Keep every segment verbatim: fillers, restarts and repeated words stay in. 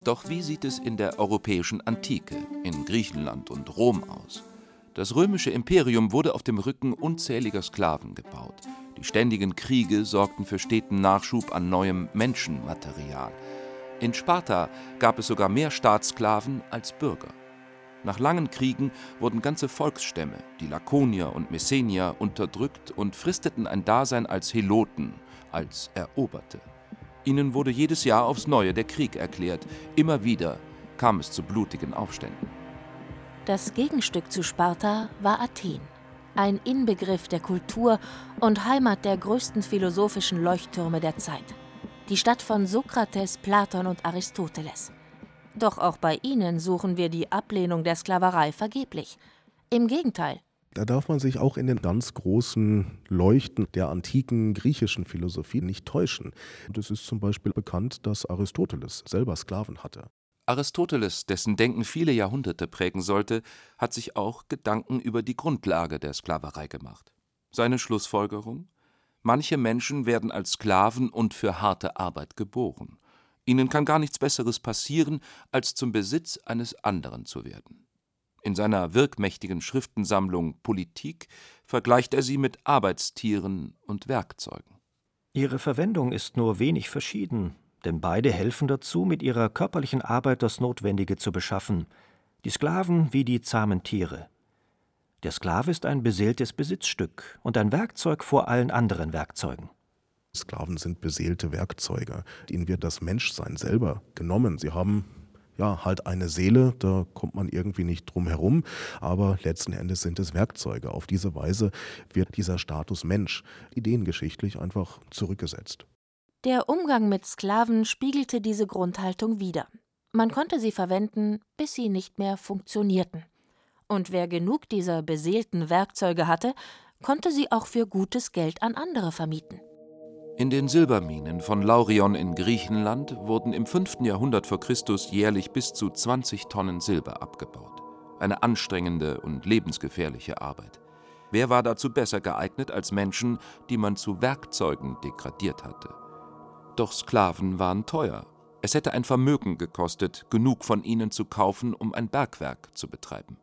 Doch wie sieht es in der europäischen Antike, in Griechenland und Rom aus? Das römische Imperium wurde auf dem Rücken unzähliger Sklaven gebaut. Die ständigen Kriege sorgten für steten Nachschub an neuem Menschenmaterial. In Sparta gab es sogar mehr Staatssklaven als Bürger. Nach langen Kriegen wurden ganze Volksstämme, die Lakonier und Messenier, unterdrückt und fristeten ein Dasein als Heloten, als Eroberte. Ihnen wurde jedes Jahr aufs Neue der Krieg erklärt. Immer wieder kam es zu blutigen Aufständen. Das Gegenstück zu Sparta war Athen, ein Inbegriff der Kultur und Heimat der größten philosophischen Leuchttürme der Zeit. Die Stadt von Sokrates, Platon und Aristoteles. Doch auch bei ihnen suchen wir die Ablehnung der Sklaverei vergeblich. Im Gegenteil. Da darf man sich auch in den ganz großen Leuchten der antiken griechischen Philosophie nicht täuschen. Und es ist zum Beispiel bekannt, dass Aristoteles selber Sklaven hatte. Aristoteles, dessen Denken viele Jahrhunderte prägen sollte, hat sich auch Gedanken über die Grundlage der Sklaverei gemacht. Seine Schlussfolgerung? Manche Menschen werden als Sklaven und für harte Arbeit geboren. Ihnen kann gar nichts Besseres passieren, als zum Besitz eines anderen zu werden. In seiner wirkmächtigen Schriftensammlung Politik vergleicht er sie mit Arbeitstieren und Werkzeugen. Ihre Verwendung ist nur wenig verschieden, denn beide helfen dazu, mit ihrer körperlichen Arbeit das Notwendige zu beschaffen, die Sklaven wie die zahmen Tiere. Der Sklave ist ein beseeltes Besitzstück und ein Werkzeug vor allen anderen Werkzeugen. Sklaven sind beseelte Werkzeuge. Ihnen wird das Menschsein selber genommen. Sie haben ja halt eine Seele, da kommt man irgendwie nicht drum herum, aber letzten Endes sind es Werkzeuge. Auf diese Weise wird dieser Status Mensch ideengeschichtlich einfach zurückgesetzt. Der Umgang mit Sklaven spiegelte diese Grundhaltung wider. Man konnte sie verwenden, bis sie nicht mehr funktionierten. Und wer genug dieser beseelten Werkzeuge hatte, konnte sie auch für gutes Geld an andere vermieten. In den Silberminen von Laurion in Griechenland wurden im fünften Jahrhundert vor Christus jährlich bis zu zwanzig Tonnen Silber abgebaut. Eine anstrengende und lebensgefährliche Arbeit. Wer war dazu besser geeignet als Menschen, die man zu Werkzeugen degradiert hatte? Doch Sklaven waren teuer. Es hätte ein Vermögen gekostet, genug von ihnen zu kaufen, um ein Bergwerk zu betreiben.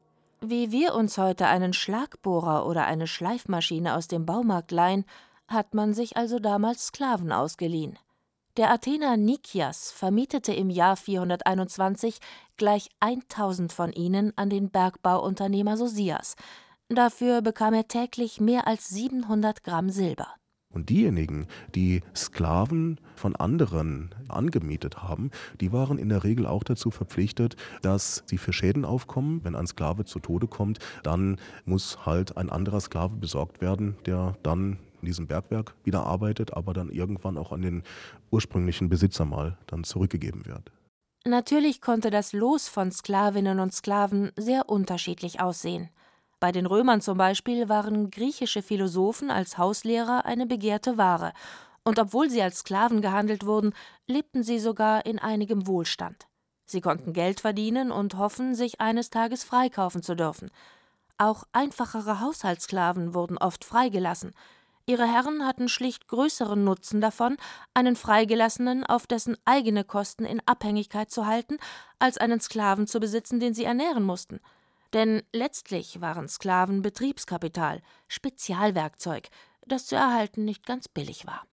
Wie wir uns heute einen Schlagbohrer oder eine Schleifmaschine aus dem Baumarkt leihen, hat man sich also damals Sklaven ausgeliehen. Der Athener Nikias vermietete im Jahr vierhunderteinundzwanzig gleich tausend von ihnen an den Bergbauunternehmer Sosias. Dafür bekam er täglich mehr als siebenhundert Gramm Silber. Und diejenigen, die Sklaven von anderen angemietet haben, die waren in der Regel auch dazu verpflichtet, dass sie für Schäden aufkommen. Wenn ein Sklave zu Tode kommt, dann muss halt ein anderer Sklave besorgt werden, der dann in diesem Bergwerk wieder arbeitet, aber dann irgendwann auch an den ursprünglichen Besitzer mal dann zurückgegeben wird. Natürlich konnte das Los von Sklavinnen und Sklaven sehr unterschiedlich aussehen. Bei den Römern zum Beispiel waren griechische Philosophen als Hauslehrer eine begehrte Ware. Und obwohl sie als Sklaven gehandelt wurden, lebten sie sogar in einigem Wohlstand. Sie konnten Geld verdienen und hoffen, sich eines Tages freikaufen zu dürfen. Auch einfachere Haushaltssklaven wurden oft freigelassen. Ihre Herren hatten schlicht größeren Nutzen davon, einen Freigelassenen auf dessen eigene Kosten in Abhängigkeit zu halten, als einen Sklaven zu besitzen, den sie ernähren mussten. Denn letztlich waren Sklaven Betriebskapital, Spezialwerkzeug, das zu erhalten nicht ganz billig war.